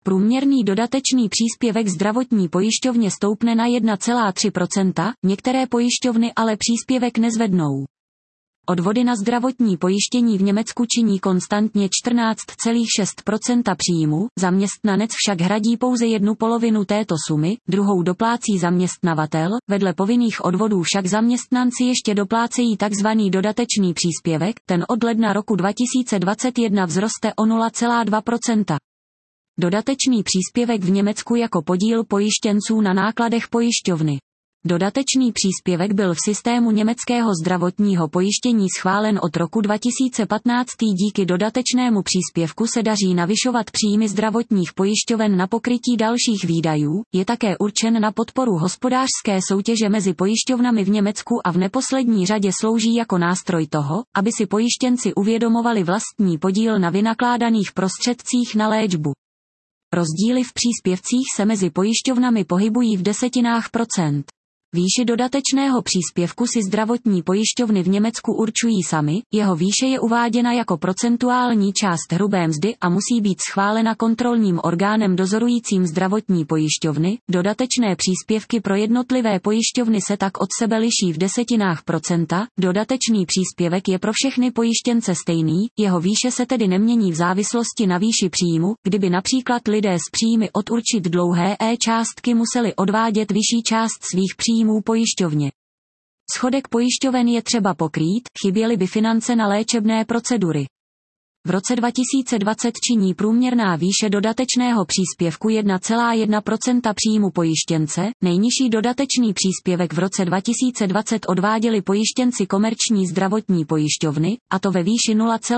Průměrný dodatečný příspěvek zdravotní pojišťovně stoupne na 1,3%, některé pojišťovny ale příspěvek nezvednou. Odvody na zdravotní pojištění v Německu činí konstantně 14,6% příjmu, zaměstnanec však hradí pouze 1/2 této sumy, druhou doplácí zaměstnavatel, vedle povinných odvodů však zaměstnanci ještě doplácejí tzv. Dodatečný příspěvek, ten od ledna roku 2021 vzroste o 0,2%. Dodatečný příspěvek v Německu jako podíl pojištěnců na nákladech pojišťovny. Dodatečný příspěvek byl v systému německého zdravotního pojištění schválen od roku 2015. Díky dodatečnému příspěvku se daří navyšovat příjmy zdravotních pojišťoven na pokrytí dalších výdajů, je také určen na podporu hospodářské soutěže mezi pojišťovnami v Německu a v neposlední řadě slouží jako nástroj toho, aby si pojištěnci uvědomovali vlastní podíl na vynakládaných prostředcích na léčbu. Rozdíly v příspěvcích se mezi pojišťovnami pohybují v desetinách procent. Výši dodatečného příspěvku si zdravotní pojišťovny v Německu určují sami, jeho výše je uváděna jako procentuální část hrubé mzdy a musí být schválena kontrolním orgánem dozorujícím zdravotní pojišťovny. Dodatečné příspěvky pro jednotlivé pojišťovny se tak od sebe liší v desetinách procenta. Dodatečný příspěvek je pro všechny pojištěnce stejný, jeho výše se tedy nemění v závislosti na výši příjmu, kdyby například lidé s příjmy od určit dlouhé částky museli odvádět vyšší část svých příjmů pojišťovně. Schodek pojišťoven je třeba pokrýt, chyběly by finance na léčebné procedury. V roce 2020 činí průměrná výše dodatečného příspěvku 1,1% příjmu pojištěnce, nejnižší dodatečný příspěvek v roce 2020 odváděli pojištěnci komerční zdravotní pojišťovny, a to ve výši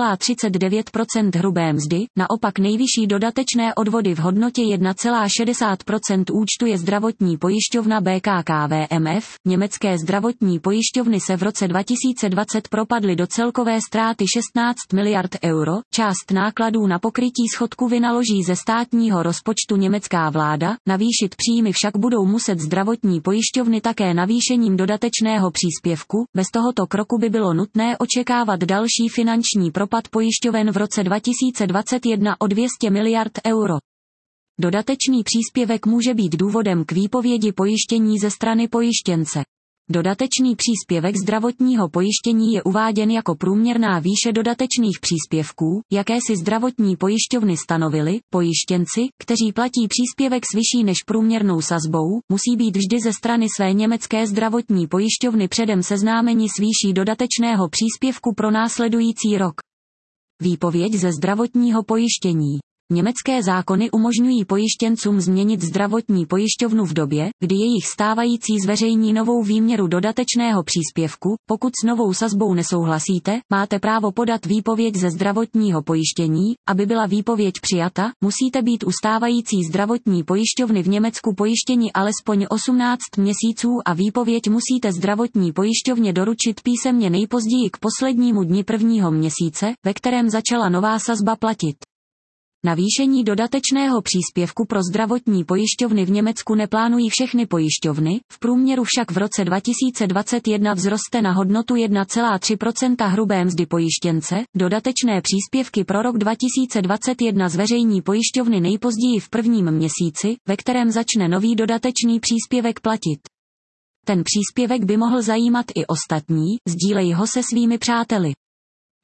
0,39% hrubé mzdy, naopak nejvyšší dodatečné odvody v hodnotě 1,60% účtuje zdravotní pojišťovna BKKVMF. Německé zdravotní pojišťovny se v roce 2020 propadly do celkové ztráty 16 miliard euro. Část nákladů na pokrytí schodku vynaloží ze státního rozpočtu německá vláda, navýšit příjmy však budou muset zdravotní pojišťovny také navýšením dodatečného příspěvku, bez tohoto kroku by bylo nutné očekávat další finanční propad pojišťoven v roce 2021 o 200 miliard euro. Dodatečný příspěvek může být důvodem k výpovědi pojištění ze strany pojištěnce. Dodatečný příspěvek zdravotního pojištění je uváděn jako průměrná výše dodatečných příspěvků, jaké si zdravotní pojišťovny stanovily. Pojištěnci, kteří platí příspěvek s vyšší než průměrnou sazbou, musí být vždy ze strany své německé zdravotní pojišťovny předem seznámeni s výší dodatečného příspěvku pro následující rok. Výpověď ze zdravotního pojištění. Německé zákony umožňují pojištěncům změnit zdravotní pojišťovnu v době, kdy jejich stávající zveřejní novou výměru dodatečného příspěvku. Pokud s novou sazbou nesouhlasíte, máte právo podat výpověď ze zdravotního pojištění. Aby byla výpověď přijata, musíte být u stávající zdravotní pojišťovny v Německu pojištěni alespoň 18 měsíců a výpověď musíte zdravotní pojišťovně doručit písemně nejpozději k poslednímu dni prvního měsíce, ve kterém začala nová sazba platit. Navýšení dodatečného příspěvku pro zdravotní pojišťovny v Německu neplánují všechny pojišťovny, v průměru však v roce 2021 vzroste na hodnotu 1,3% hrubé mzdy pojištěnce. Dodatečné příspěvky pro rok 2021 zveřejní pojišťovny nejpozději v prvním měsíci, ve kterém začne nový dodatečný příspěvek platit. Ten příspěvek by mohl zajímat i ostatní, sdílej ho se svými přáteli.